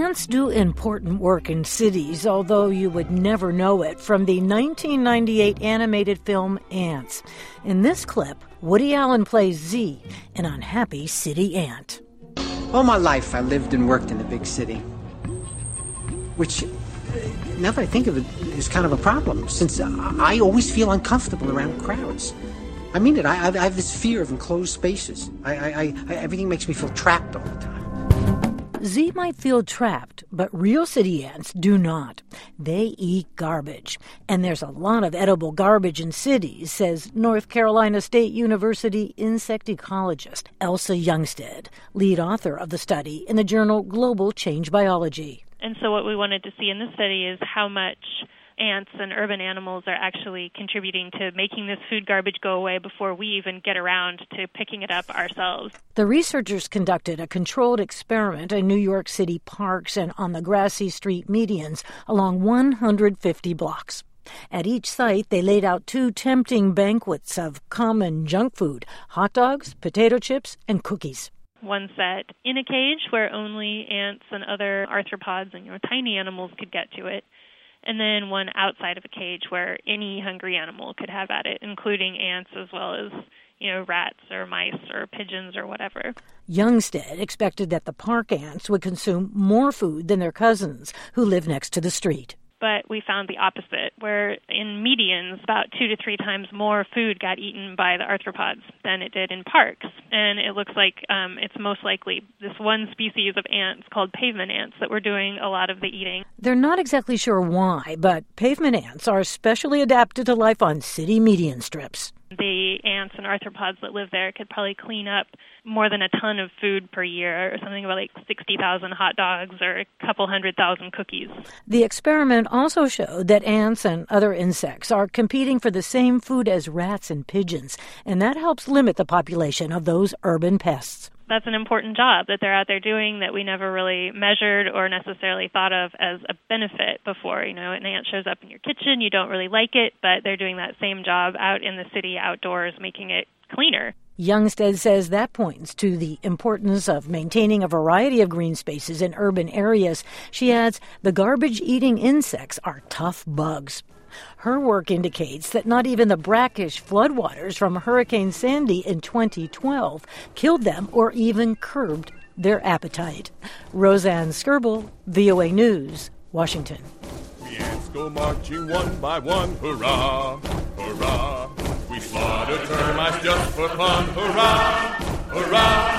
Ants do important work in cities, although you would never know it from the 1998 animated film Ants. In this clip, Woody Allen plays Z, an unhappy city ant. All my life I lived and worked in a big city, which, now that I think of it, is kind of a problem, since I always feel uncomfortable around crowds. I mean it, I have this fear of enclosed spaces. Everything makes me feel trapped all the time. Z might feel trapped, but real city ants do not. They eat garbage. And there's a lot of edible garbage in cities, says North Carolina State University insect ecologist Elsa Youngstead, lead author of the study in the journal Global Change Biology. And so what we wanted to see in this study is how much ants and urban animals are actually contributing to making this food garbage go away before we even get around to picking it up ourselves. The researchers conducted a controlled experiment in New York City parks and on the grassy street medians along 150 blocks. At each site, they laid out two tempting banquets of common junk food: hot dogs, potato chips, and cookies. One set in a cage where only ants and other arthropods and tiny animals could get to it, and then one outside of a cage where any hungry animal could have at it, including ants as well as, rats or mice or pigeons or whatever. Youngstead expected that the park ants would consume more food than their cousins who live next to the street. But we found the opposite, where in medians, about 2 to 3 times more food got eaten by the arthropods than it did in parks. And it looks like it's most likely this one species of ants called pavement ants that were doing a lot of the eating. They're not exactly sure why, but pavement ants are specially adapted to life on city median strips. The ants and arthropods that live there could probably clean up more than a ton of food per year, or something about 60,000 hot dogs or a couple 100,000 cookies. The experiment also showed that ants and other insects are competing for the same food as rats and pigeons, and that helps limit the population of those urban pests. That's an important job that they're out there doing that we never really measured or necessarily thought of as a benefit before. An ant shows up in your kitchen, you don't really like it, but they're doing that same job out in the city outdoors, making it cleaner. Youngstead says that points to the importance of maintaining a variety of green spaces in urban areas. She adds, the garbage-eating insects are tough bugs. Her work indicates that not even the brackish floodwaters from Hurricane Sandy in 2012 killed them or even curbed their appetite. Roseanne Skirble, VOA News, Washington. The ants go marching one by one, hurrah, hurrah. We slaughter termites just for fun, hurrah, hurrah.